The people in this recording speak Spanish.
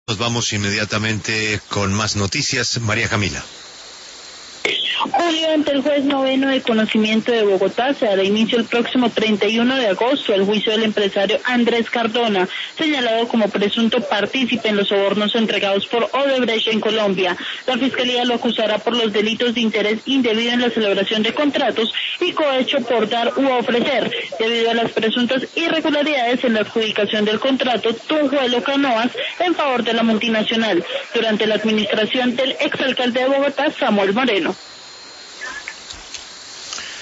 Nos vamos inmediatamente con más noticias. María Camila. Julio, ante el juez noveno de conocimiento de Bogotá, se dará inicio el próximo 31 de agosto el juicio del empresario Andrés Cardona, señalado como presunto partícipe en los sobornos entregados por Odebrecht en Colombia. La Fiscalía lo acusará por los delitos de interés indebido en la celebración de contratos y cohecho por dar u ofrecer, debido a las presuntas irregularidades en la adjudicación del contrato Tunjuelo Canoas en favor de la multinacional, durante la administración del exalcalde de Bogotá, Samuel Moreno.